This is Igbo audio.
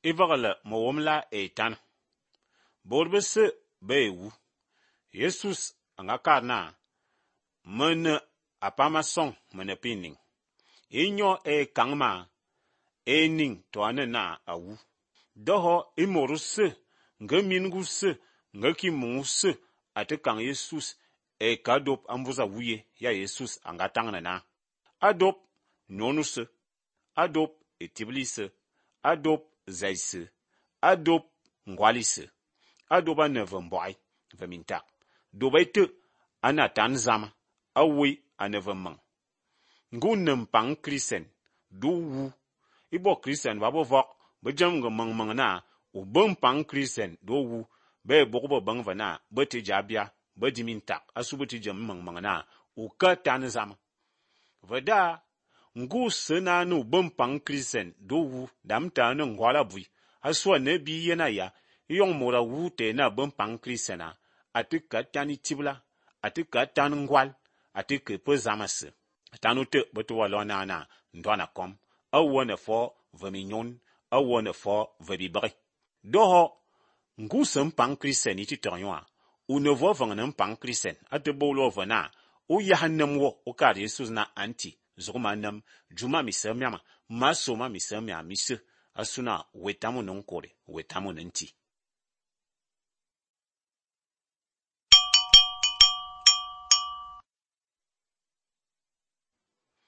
Ivagala mawomla etan. Borbese bewu. Jesus angakarna. Mene apama song mene pining. Inyo kangma. Ning toane na awu. Doho imoruse. Nga minguse. Nga kimunguse. Ate kang Jesus. Kadop ambuza wuye ya Jesus angatangna na. Adop nonuse. Adop etiblise. Adop zaise. Adop ngwalise. Adop aneve mboy. Vemintak. Dobaite anatan zama. Awe aneve mang. Ngu nempang krisen. Do wu. Ibo krisen wabo vok. Bejam nge mang na. U pang krisen do wu. Be bokbo bang vana. Bete jabia. Bedimintak. Asubeti jam mang na. U ka tan zama. Vada. Ngu sena no pang krisen do wu. Damta no ngwala bui. Aswa nebi yena ya. Yong mora wu te na pang krisena. Ati ka tani tibla. Ati ka tan ngwal. Ati ke pe zamase. Tanu te betu walona na. Ndwana kom. Awane fo veminyon. Awane fo vebibri. Doho. Ngu pang krisen iti ternywa. U ne vo vangen pang krisen. Ate bolo vana. U yahanem wo. U kar Jesus na anti. Zogma nam. Juma misemyama. Masoma misemya mise. Asuna wetamu nonkore. Wetamu nenti.